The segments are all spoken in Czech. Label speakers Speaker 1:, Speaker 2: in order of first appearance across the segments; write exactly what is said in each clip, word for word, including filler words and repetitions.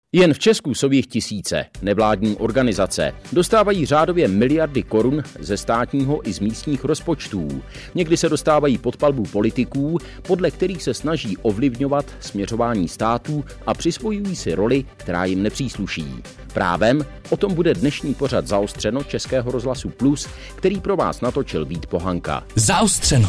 Speaker 1: Jen v Česku jsou jich tisíce. Nevládní organizace dostávají řádově miliardy korun ze státního i z místních rozpočtů. Někdy se dostávají pod palbu politiků, podle kterých se snaží ovlivňovat směřování států a přisvojují si roli, která jim nepřísluší. Právem o tom bude dnešní pořad Zaostřeno Českého rozhlasu Plus, který pro vás natočil Vít Pohanka.
Speaker 2: Zaostřeno.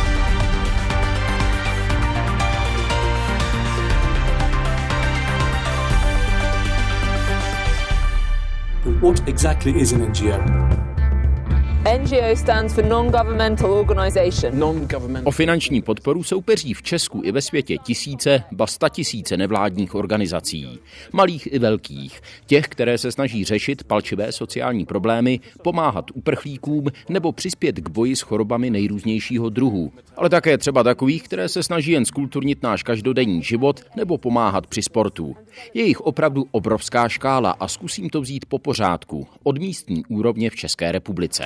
Speaker 3: What exactly is an N G O?
Speaker 4: N G O stands for Non-Governmental Organization.
Speaker 3: Non-governmental.
Speaker 1: O finanční podporu soupeří v Česku i ve světě tisíce, ba statisíce nevládních organizací. Malých i velkých. Těch, které se snaží řešit palčivé sociální problémy, pomáhat uprchlíkům nebo přispět k boji s chorobami nejrůznějšího druhu. Ale také třeba takových, které se snaží jen zkulturnit náš každodenní život nebo pomáhat při sportu. Je jich opravdu obrovská škála a zkusím to vzít po pořádku. Od místní úrovně v České republice.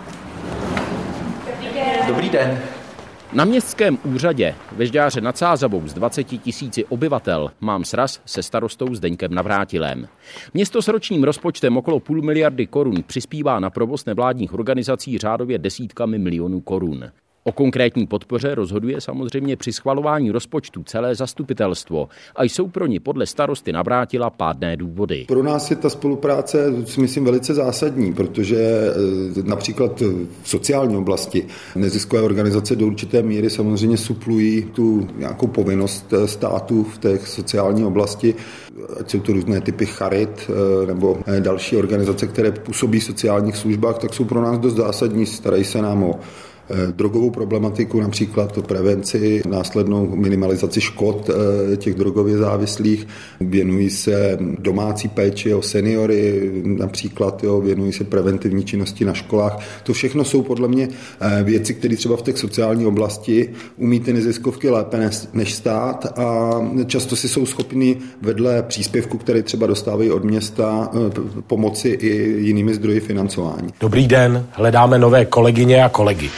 Speaker 3: Dobrý den.
Speaker 1: Na městském úřadě ve Žďáře nad Sázavou s dvaceti tisíci obyvatel mám sraz se starostou Zdeňkem Navrátilem. Město s ročním rozpočtem okolo půl miliardy korun přispívá na provoz nevládních organizací řádově desítkami milionů korun. O konkrétní podpoře rozhoduje samozřejmě při schvalování rozpočtu celé zastupitelstvo a jsou pro ní podle starosty Navrátila pádné důvody.
Speaker 5: Pro nás je ta spolupráce, si myslím, velice zásadní, protože například v sociální oblasti neziskové organizace do určité míry samozřejmě suplují tu nějakou povinnost státu v té sociální oblasti, ať jsou to různé typy charit nebo další organizace, které působí v sociálních službách, tak jsou pro nás dost zásadní, starají se nám o drogovou problematiku, například o prevenci, následnou minimalizaci škod těch drogově závislých, věnují se domácí péči o seniory, například jo, věnují se preventivní činnosti na školách. To všechno jsou podle mě věci, které třeba v té sociální oblasti umí ty neziskovky lépe než stát a často si jsou schopni vedle příspěvku, které třeba dostávají od města, pomoci i jinými zdroji financování.
Speaker 3: Dobrý den, hledáme nové kolegyně a kolegy.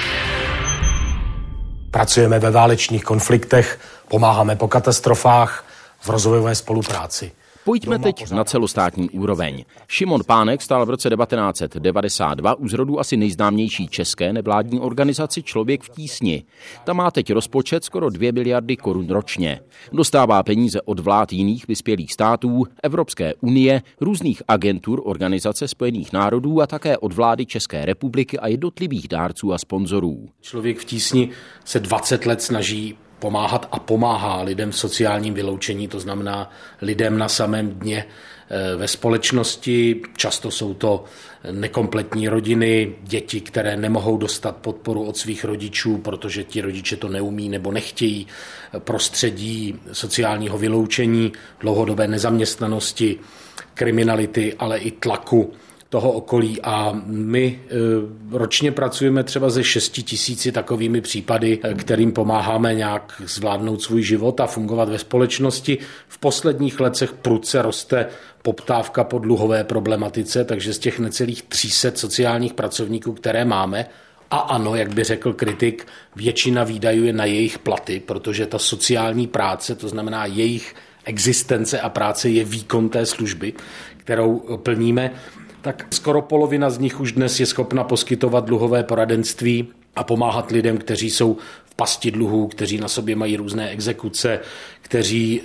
Speaker 3: Pracujeme ve válečných konfliktech, pomáháme po katastrofách, v rozvojové spolupráci.
Speaker 1: Pojďme teď na celostátní úroveň. Šimon Pánek stál v roce devatenáct set devadesát dva u zrodu asi nejznámější české nevládní organizaci Člověk v tísni. Ta má teď rozpočet skoro dvě miliardy korun ročně. Dostává peníze od vlád jiných vyspělých států, Evropské unie, různých agentur Organizace spojených národů a také od vlády České republiky a jednotlivých dárců a sponzorů.
Speaker 3: Člověk v tísni se dvacet let snaží pomáhat a pomáhá lidem v sociálním vyloučení, to znamená lidem na samém dně ve společnosti. Často jsou to nekompletní rodiny, děti, které nemohou dostat podporu od svých rodičů, protože ti rodiče to neumí nebo nechtějí, prostředí sociálního vyloučení, dlouhodobé nezaměstnanosti, kriminality, ale i tlaku toho okolí a my e, ročně pracujeme třeba ze šesti tisíci takovými případy, kterým pomáháme nějak zvládnout svůj život a fungovat ve společnosti. V posledních letech prudce roste poptávka po dluhové problematice, takže z těch necelých tři sta sociálních pracovníků, které máme, a ano, jak by řekl kritik, většina výdajů je na jejich platy, protože ta sociální práce, to znamená jejich existence a práce je výkon té služby, kterou plníme, tak skoro polovina z nich už dnes je schopna poskytovat dluhové poradenství a pomáhat lidem, kteří jsou v pasti dluhů, kteří na sobě mají různé exekuce, kteří e,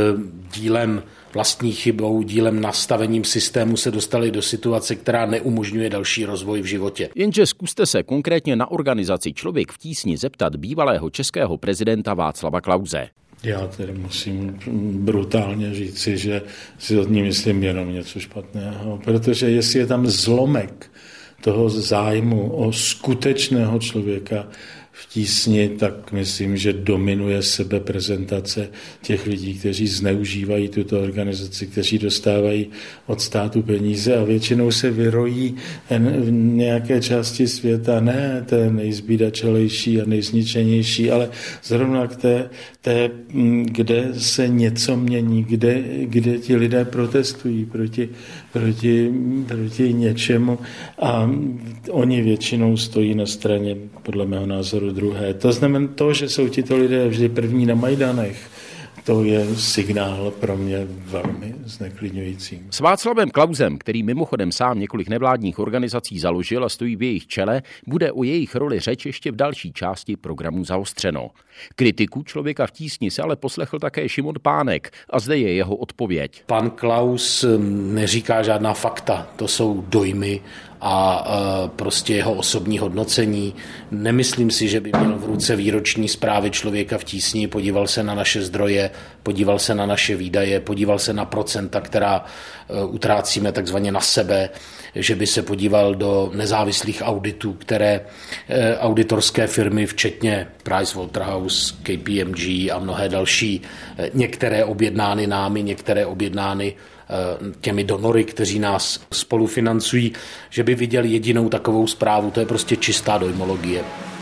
Speaker 3: dílem vlastní chybou, dílem nastavením systému se dostali do situace, která neumožňuje další rozvoj v životě.
Speaker 1: Jenže zkuste se konkrétně na organizaci Člověk v tísni zeptat bývalého českého prezidenta Václava Klause.
Speaker 6: Já tedy musím brutálně říci, že si od ní myslím jenom něco špatného, protože jestli je tam zlomek toho zájmu o skutečného člověka v tísni, tak myslím, že dominuje sebeprezentace těch lidí, kteří zneužívají tuto organizaci, kteří dostávají od státu peníze a většinou se vyrojí v nějaké části světa, ne té nejzbídačelejší a nejzničenější, ale zrovna k té, té, kde se něco mění, kde, kde ti lidé protestují proti, proti, proti něčemu a oni většinou stojí na straně, podle mého názoru, druhé. To znamená to, že jsou tito lidé vždy první na Majdanech, to je signál pro mě velmi zneklidňující.
Speaker 1: S Václavem Klausem, který mimochodem sám několik nevládních organizací založil a stojí v jejich čele, bude o jejich roli řeč ještě v další části programu Zaostřeno. Kritiku Člověka v tísni se ale poslechl také Šimon Pánek a zde je jeho odpověď.
Speaker 3: Pan Klaus neříká žádná fakta, to jsou dojmy a e, prostě jeho osobní hodnocení. Nemyslím si, že by měl v ruce výroční zprávy Člověka v tísni, podíval se na naše zdroje, podíval se na naše výdaje, podíval se na procenta, která e, utrácíme takzvaně na sebe, že by se podíval do nezávislých auditů, které e, auditorské firmy, včetně Pricewaterhouse, K P M G a mnohé další, e, některé objednány námi, některé objednány těmi donory, kteří nás spolufinancují, že by viděl jedinou takovou zprávu. To je prostě čistá dojmologie.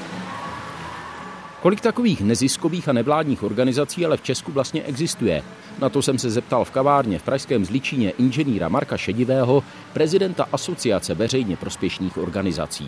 Speaker 1: Kolik takových neziskových a nevládních organizací ale v Česku vlastně existuje? Na to jsem se zeptal v kavárně v pražském Zličíně inženýra Marka Šedivého, prezidenta Asociace veřejně prospěšných organizací.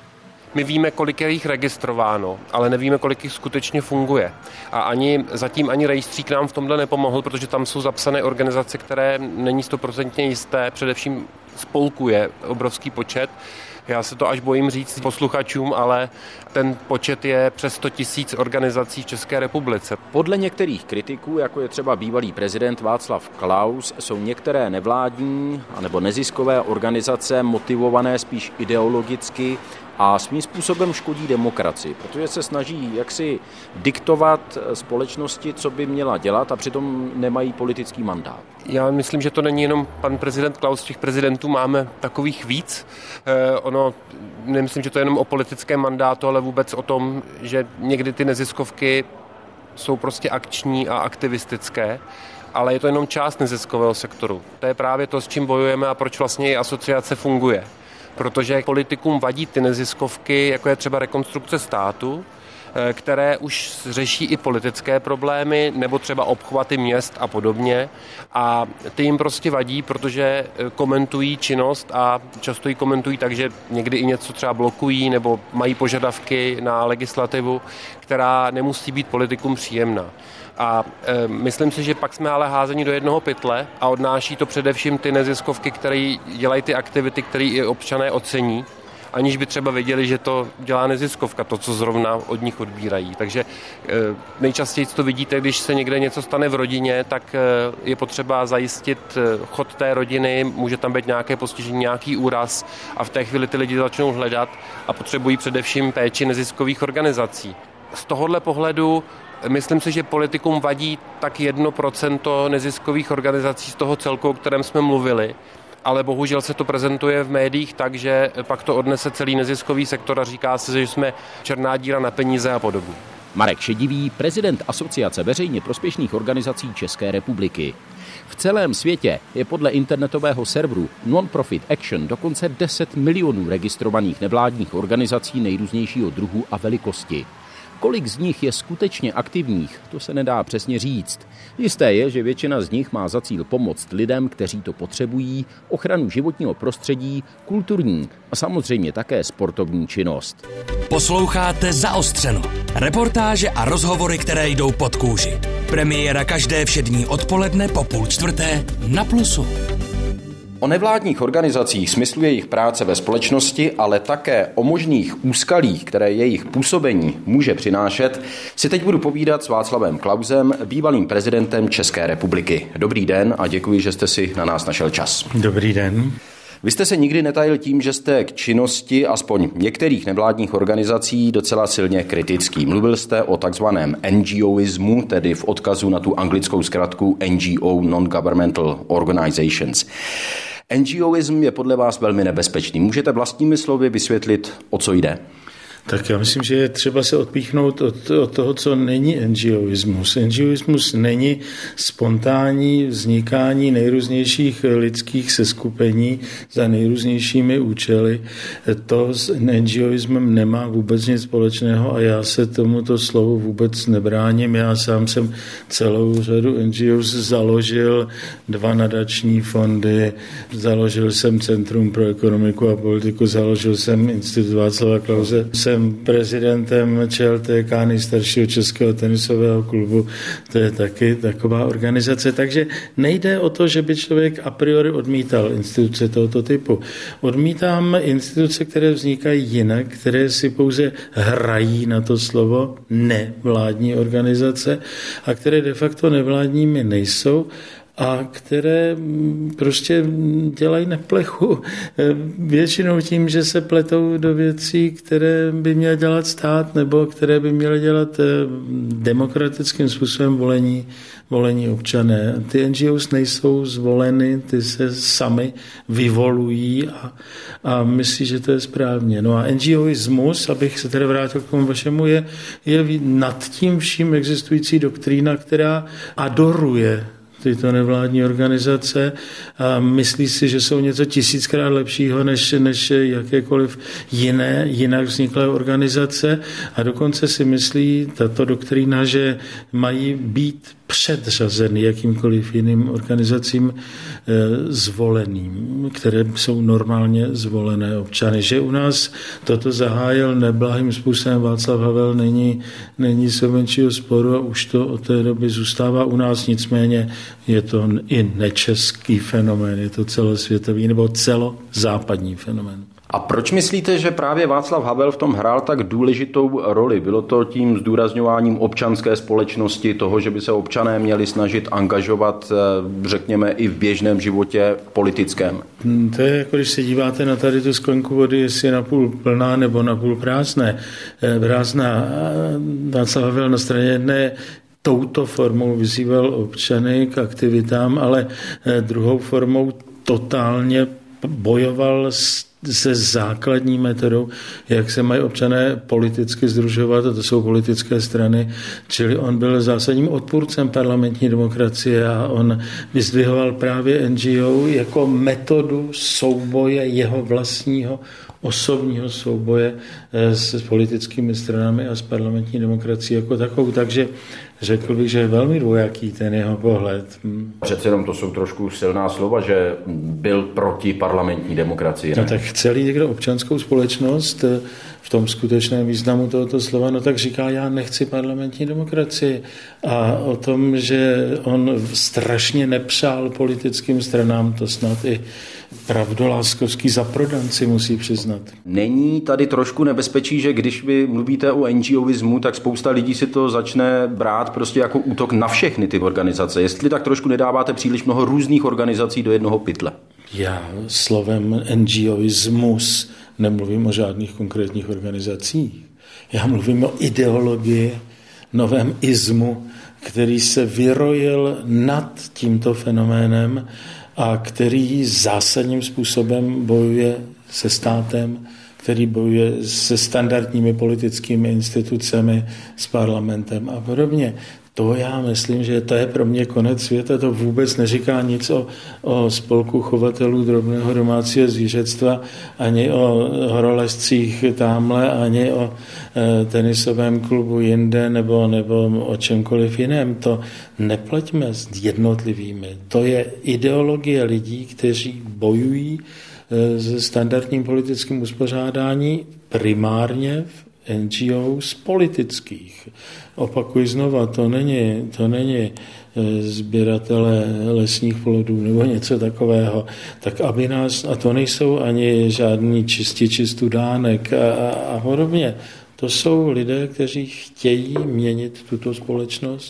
Speaker 2: My víme, kolik je jich registrováno, ale nevíme, kolik jich skutečně funguje. A ani, zatím ani rejstřík nám v tomhle nepomohl, protože tam jsou zapsané organizace, které není stoprocentně jisté, především spolků je obrovský počet. Já se to až bojím říct posluchačům, ale ten počet je přes sto tisíc organizací v České republice.
Speaker 1: Podle některých kritiků, jako je třeba bývalý prezident Václav Klaus, jsou některé nevládní anebo neziskové organizace motivované spíš ideologicky a svým způsobem škodí demokracii, protože se snaží jaksi diktovat společnosti, co by měla dělat a přitom nemají politický mandát.
Speaker 2: Já myslím, že to není jenom pan prezident Klaus, těch prezidentů máme takových víc. Eh, ono, nemyslím, že to je jenom o politickém mandátu, ale vůbec o tom, že někdy ty neziskovky jsou prostě akční a aktivistické, ale je to jenom část neziskového sektoru. To je právě to, s čím bojujeme a proč vlastně i asociace funguje. Protože politikům vadí ty neziskovky, jako je třeba Rekonstrukce státu, které už řeší i politické problémy, nebo třeba obchvaty měst a podobně. A ty jim prostě vadí, protože komentují činnost a často ji komentují tak, že někdy i něco třeba blokují nebo mají požadavky na legislativu, která nemusí být politikům příjemná. A e, myslím si, že pak jsme ale házeni do jednoho pytle a odnáší to především ty neziskovky, které dělají ty aktivity, které i občané ocení, aniž by třeba věděli, že to dělá neziskovka, to, co zrovna od nich odbírají. Takže e, nejčastěji to vidíte, když se někde něco stane v rodině, tak e, je potřeba zajistit chod té rodiny, může tam být nějaké postižení, nějaký úraz a v té chvíli ty lidi začnou hledat a potřebují především péči neziskových organizací. Z tohohle pohledu myslím si, že politikům vadí tak jedno procento neziskových organizací z toho celku, o kterém jsme mluvili, ale bohužel se to prezentuje v médiích tak, že pak to odnese celý neziskový sektor a říká se, že jsme černá díra na peníze a podobně.
Speaker 1: Marek Šedivý, prezident Asociace veřejně prospěšných organizací České republiky. V celém světě je podle internetového serveru Non-Profit Action dokonce deset milionů registrovaných nevládních organizací nejrůznějšího druhu a velikosti. Kolik z nich je skutečně aktivních, to se nedá přesně říct. Jisté je, že většina z nich má za cíl pomoct lidem, kteří to potřebují, ochranu životního prostředí, kulturní a samozřejmě také sportovní činnost.
Speaker 7: Posloucháte Zaostřeno. Reportáže a rozhovory, které jdou pod kůži. Premiéra každé všední odpoledne po půl čtvrté na Plusu.
Speaker 1: O nevládních organizacích, smyslu jejich práce ve společnosti, ale také o možných úskalích, které jejich působení může přinášet, si teď budu povídat s Václavem Klausem, bývalým prezidentem České republiky. Dobrý den a děkuji, že jste si na nás našel čas.
Speaker 6: Dobrý den.
Speaker 1: Vy jste se nikdy netajil tím, že jste k činnosti aspoň některých nevládních organizací docela silně kritický. Mluvil jste o takzvaném NGOismu, tedy v odkazu na tu anglickou zkratku N G O, Non-Governmental Organizations. NGOism je podle vás velmi nebezpečný. Můžete vlastními slovy vysvětlit, o co jde?
Speaker 6: Tak já myslím, že je třeba se odpíchnout od, od toho, co není NGOismus. NGOismus není spontánní vznikání nejrůznějších lidských seskupení za nejrůznějšími účely. To s NGOismem nemá vůbec nic společného a já se tomuto slovu vůbec nebráním. Já sám jsem celou řadu N G Os založil, dva nadační fondy, založil jsem Centrum pro ekonomiku a politiku, založil jsem Institut Václava Klause, jsem jsem prezidentem Č L T K, nejstaršího českého tenisového klubu, to je taky taková organizace, takže nejde o to, že by člověk a priori odmítal instituce tohoto typu. Odmítám instituce, které vznikají jinak, které si pouze hrají na to slovo nevládní organizace a které de facto nevládními nejsou a které prostě dělají neplechu. Většinou tím, že se pletou do věcí, které by měl dělat stát nebo které by měly dělat demokratickým způsobem volení, volení občané. Ty N G Os nejsou zvoleny, ty se sami vyvolují a, a myslí, že to je správně. No a NGOismus, abych se tedy vrátil k tomu vašemu, je, je nad tím vším existující doktrína, která adoruje tyto nevládní organizace a myslí si, že jsou něco tisíckrát lepšího než, než jakékoliv jiné, jinak vzniklé organizace a dokonce si myslí tato doktrína, že mají být předřazeny jakýmkoliv jiným organizacím e, zvoleným, které jsou normálně zvolené občany. Že u nás toto zahájil neblahým způsobem Václav Havel, není, není se menšího sporu a už to od té doby zůstává u nás, nicméně je to i nečeský fenomén, je to celosvětový nebo celozápadní fenomén.
Speaker 1: A proč myslíte, že právě Václav Havel v tom hrál tak důležitou roli? Bylo to tím zdůrazňováním občanské společnosti, toho, že by se občané měli snažit angažovat, řekněme, i v běžném životě politickém?
Speaker 6: To je jako když se díváte na tady tu sklenku vody, jestli je napůl plná nebo napůl prázdné. Prázdná. Václav Havel na straně jedné touto formou vyzýval občany k aktivitám, ale druhou formou totálně bojoval s se základní metodou, jak se mají občané politicky sdružovat, a to jsou politické strany, čili on byl zásadním odpůrcem parlamentní demokracie a on vyzdvihoval právě N G O jako metodu souboje jeho vlastního osobního souboje s politickými stranami a s parlamentní demokracií jako takovou, takže řekl bych, že je velmi dvojaký ten jeho pohled.
Speaker 1: Přece jenom to jsou trošku silná slova, že byl proti parlamentní demokracii. Ne?
Speaker 6: No tak chce-li někdo občanskou společnost v tom skutečném významu tohoto slova, no tak říká, já nechci parlamentní demokracii. A o tom, že on strašně nepřál politickým stranám, to snad i pravdoláskovský zaprodanci musí přiznat.
Speaker 1: Není tady trošku nebezpečí, že když vy mluvíte o NGOismu, tak spousta lidí si to začne brát prostě jako útok na všechny ty organizace. Jestli tak trošku nedáváte příliš mnoho různých organizací do jednoho pytle?
Speaker 6: Já slovem NGOismus nemluvím o žádných konkrétních organizacích. Já mluvím o ideologii, novém ismu, který se vyrojil nad tímto fenoménem a který zásadním způsobem bojuje se státem, který bojuje se standardními politickými institucemi, s parlamentem a podobně. To já myslím, že to je pro mě konec světa. To vůbec neříká nic o, o spolku chovatelů drobného domácího zvířectva, ani o horolezcích támhle, ani o e, tenisovém klubu jinde, nebo, nebo o čemkoliv jiném. To nepleťme s jednotlivými. To je ideologie lidí, kteří bojují e, se standardním politickým uspořádání primárně v N G O z politických. Opakuji znova, to není, to není sběratele lesních plodů nebo něco takového. Tak aby nás, a to nejsou ani žádní čističi studánek a, a, a podobně. To jsou lidé, kteří chtějí měnit tuto společnost.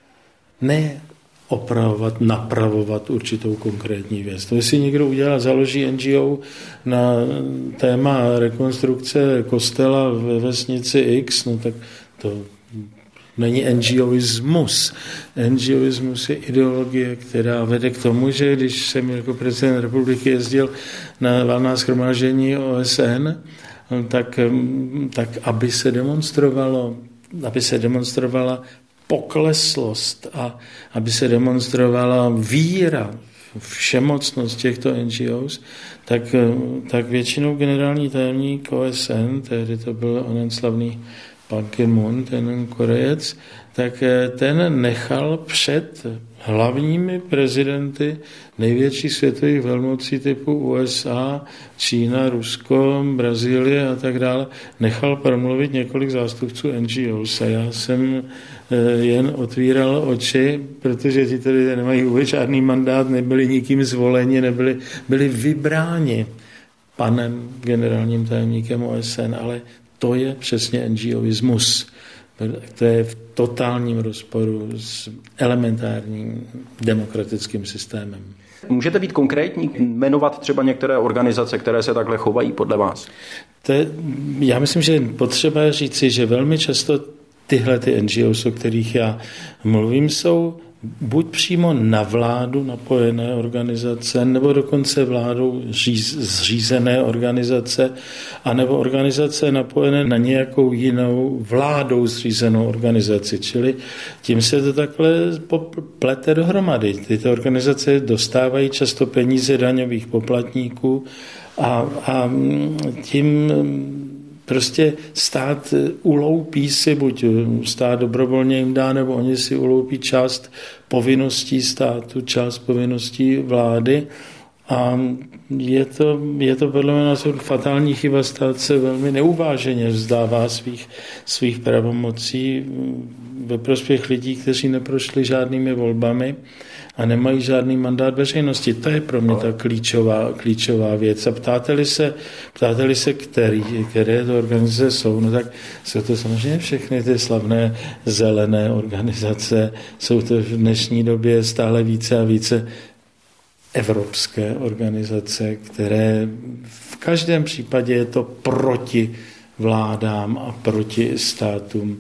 Speaker 6: Ne opravovat, napravovat určitou konkrétní věc. To, jestli někdo udělá, založí N G O na téma rekonstrukce kostela ve vesnici X, no tak to není NGOismus. NGOismus je ideologie, která vede k tomu, že když jsem jako prezident republiky jezdil na valná shromáždění O S N, tak, tak aby se demonstrovalo, aby se demonstrovala pokleslost a aby se demonstrovala víra, všemocnost těchto N G Os, tak, tak většinou generální tajemník O S N, tehdy to byl onen slavný Pan Ki-moon, ten Korejec, tak ten nechal před hlavními prezidenty největších světových velmocí typu U S A, Čína, Rusko, Brazílie a tak dále, nechal promluvit několik zástupců N G Os a já jsem jen otvíral oči, protože ti tady nemají vůbec žádný mandát, nebyli nikým zvoleni, nebyli, byli vybráni panem generálním tajemníkem O S N, ale to je přesně NGOismus. To je v totálním rozporu s elementárním demokratickým systémem.
Speaker 1: Můžete být konkrétní, jmenovat třeba některé organizace, které se takhle chovají podle vás?
Speaker 6: To je, já myslím, že je potřeba říci, že velmi často tyhle ty N G Os, o kterých já mluvím, jsou buď přímo na vládu napojené organizace, nebo dokonce vládou zřízené organizace, anebo organizace napojené na nějakou jinou vládou zřízenou organizaci. Čili tím se to takhle plete dohromady. Tyto organizace dostávají často peníze daňových poplatníků a, a tím prostě stát uloupí si, buď stát dobrovolně jim dá, nebo oni si uloupí část povinností státu, část povinností vlády a je to, je to podle mě názoru fatální chyba, stát se velmi neuváženě vzdává svých, svých pravomocí ve prospěch lidí, kteří neprošli žádnými volbami a nemají žádný mandát veřejnosti. To je pro mě ta klíčová, klíčová věc. A ptáte-li se, ptáte-li se který, které to organizace jsou, no tak jsou to samozřejmě všechny ty slavné zelené organizace, jsou to v dnešní době stále více a více evropské organizace, které v každém případě je to proti vládám a proti státům.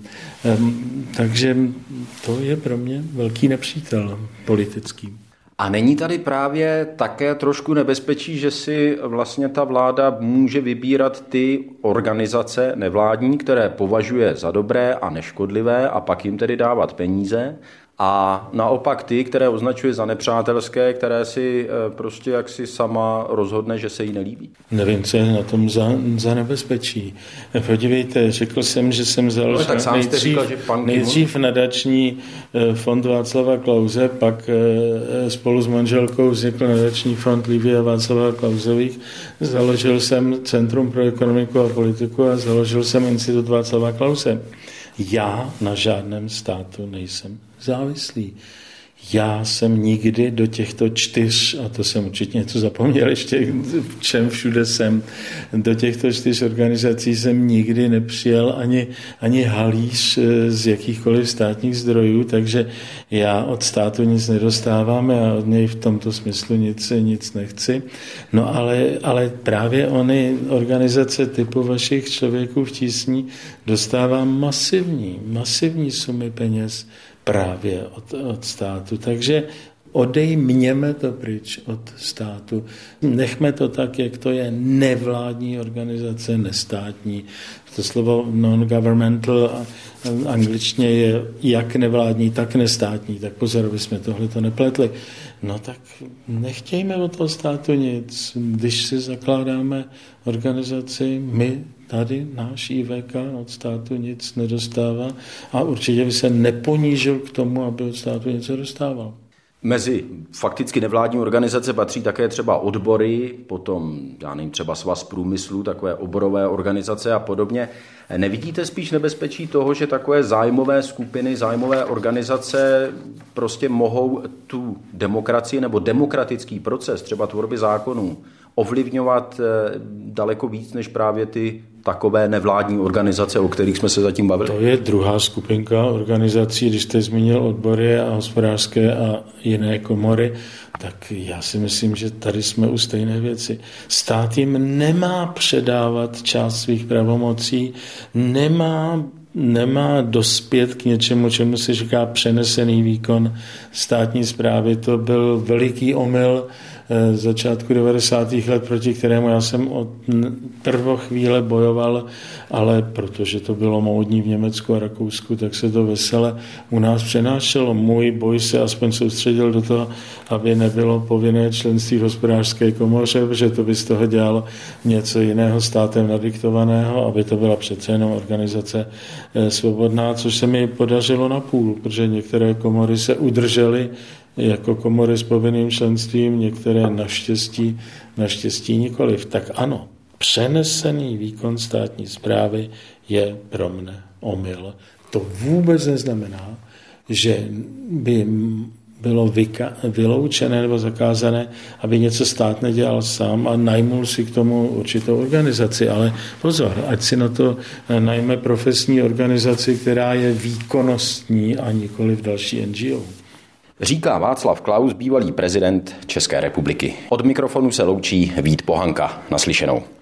Speaker 6: Takže to je pro mě velký nepřítel politický.
Speaker 1: A není tady právě také trošku nebezpečí, že si vlastně ta vláda může vybírat ty organizace nevládní, které považuje za dobré a neškodlivé a pak jim tedy dávat peníze, a naopak ty, které označuje za nepřátelské, které si prostě jaksi sama rozhodne, že se jí nelíbí?
Speaker 6: Nevím, co je na tom za, za nebezpečí. Podívejte, řekl jsem, že jsem založil no, nejdřív, říkal, že nejdřív nadační fond Václava Klause, pak spolu s manželkou vznikl nadační fond Lívie a Václava Klausových. Založil jsem Centrum pro ekonomiku a politiku a založil jsem Institut Václava Klause. Já na žádném státu nejsem závislý. Já jsem nikdy do těchto čtyř, a to jsem určitě něco zapomněl ještě, v čem všude jsem, do těchto čtyř organizací jsem nikdy nepřijel ani, ani halíř z jakýchkoliv státních zdrojů, takže já od státu nic nedostávám a od něj v tomto smyslu nic, nic nechci. No ale, ale právě ony organizace typu vašich Člověků v tísni dostává masivní, masivní sumy peněz právě od, od státu. Takže odejměme to pryč od státu. Nechme to tak, jak to je, nevládní organizace, nestátní. To slovo non-governmental angličtině je jak nevládní, tak nestátní. Tak pozor, aby jsme tohle to nepletli. No tak nechtějme od toho státu nic. Když si zakládáme organizaci, my tady náš I V K od státu nic nedostává a určitě by se neponížil k tomu, aby od státu něco dostával.
Speaker 1: Mezi fakticky nevládní organizace patří také třeba odbory, potom, já nevím, třeba Svaz průmyslu, takové oborové organizace a podobně. Nevidíte spíš nebezpečí toho, že takové zájmové skupiny, zájmové organizace prostě mohou tu demokracii nebo demokratický proces, třeba tvorby zákonů, ovlivňovat daleko víc než právě ty takové nevládní organizace, o kterých jsme se zatím bavili?
Speaker 6: To je druhá skupinka organizací, když jste zmínil odbory a hospodářské a jiné komory, tak já si myslím, že tady jsme u stejné věci. Stát jim nemá předávat část svých pravomocí, nemá nemá dospět k něčemu, čemu se říká přenesený výkon státní správy. To byl veliký omyl začátku devadesátých let, proti kterému já jsem od prvo chvíle bojoval, ale protože to bylo módní v Německu a Rakousku, tak se to vesele u nás přenášelo. Můj boj se aspoň soustředil do toho, aby nebylo povinné členství v hospodářské komoře, protože to by z toho dělalo něco jiného státem nadiktovaného, aby to byla přece jenom organizace svobodná, což se mi podařilo na půl, protože některé komory se udržely jako komory s povinným členstvím, některé naštěstí, naštěstí nikoliv. Tak ano, přenesený výkon státní správy je pro mne omyl. To vůbec neznamená, že by bylo vyka- vyloučené nebo zakázané, aby něco stát nedělal sám a najmul si k tomu určitou organizaci. Ale pozor, ať si na to najme profesní organizaci, která je výkonnostní a nikoli v další N G O.
Speaker 1: Říká Václav Klaus, bývalý prezident České republiky. Od mikrofonu se loučí Vít Pohanka. Naslyšenou.